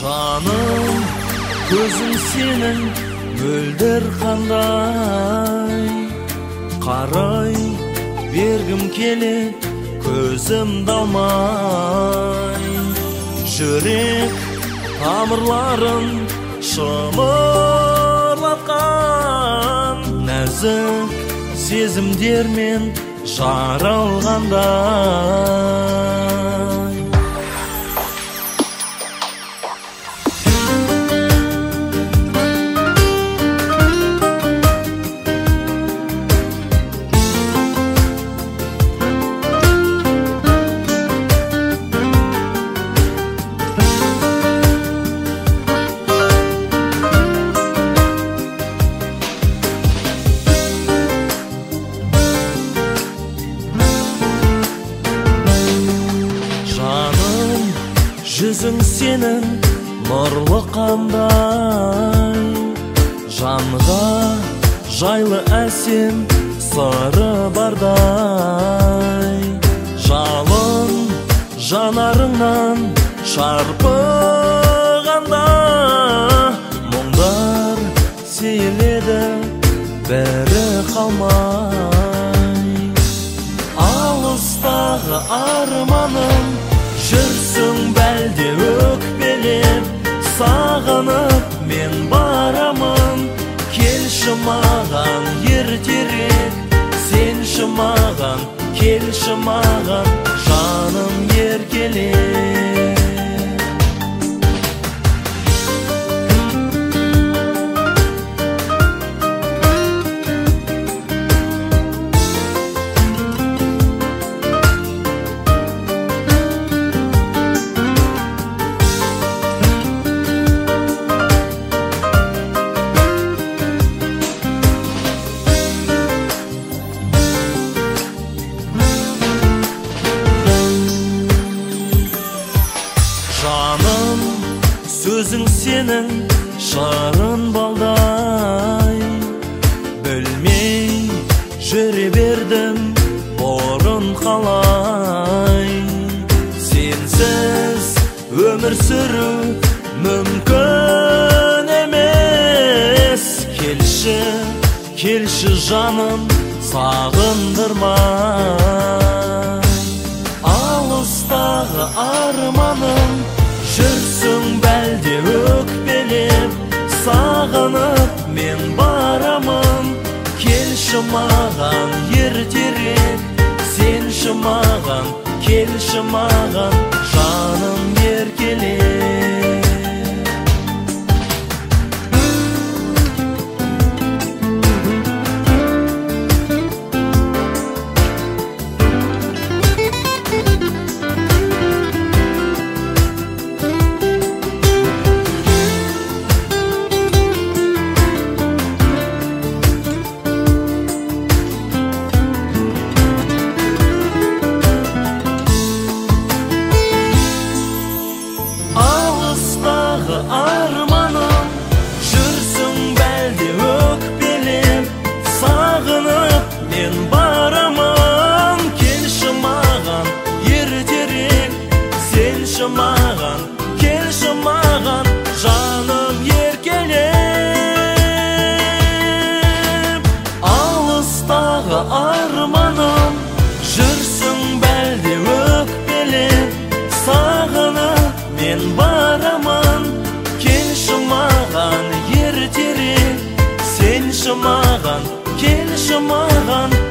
Жаным, көзің сенің мөлдір қандай, қарай бергім келет көзімді алмай. Жүрек тамырларын шымырлатқан нәзік сезімдермен жаралғандай. Жүзің сенің нұрлы қандай, жанға жайлы әсем сыры бардай. Жалын жанарыңнан шарпығанда мұңдар сейіледі бәрі қалмай. Алыстағы арманым жүрсің бәлде өкпелеп, сағынып мен барамын. Келші маған ертерек, сенші маған, келші маған, жаным еркелеп. Жаным, сөзің сенің шарын балдай, білмей жүре бердім бұрын қалай. Сенсіз өмір сүру мүмкін емес. Келші, келші жаным, сағындырмай. Алыстағы арманым жүрсің бәлде өкпелеп, сағынып мен барамын. Келші маған ертерек, сенші маған, келші маған, жаным еркелеп. Арманым жүрсің бәлде өкпелеп, сағынып мен барамын. Келші маған ертерек, сенші маған, келші маған, жаным еркелеп. Алыстағы арманым жүрсің бәлде өкпелеп, сағынып мен барамын. Келші маған ертерек, сенші маған, келші маған,